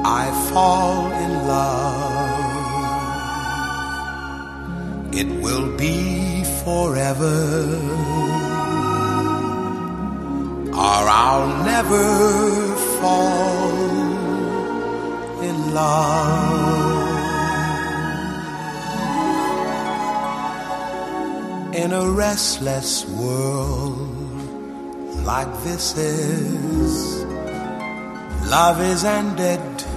I fall in love, it will be forever, or I'll never fall in love. In a restless world like this is, love is ended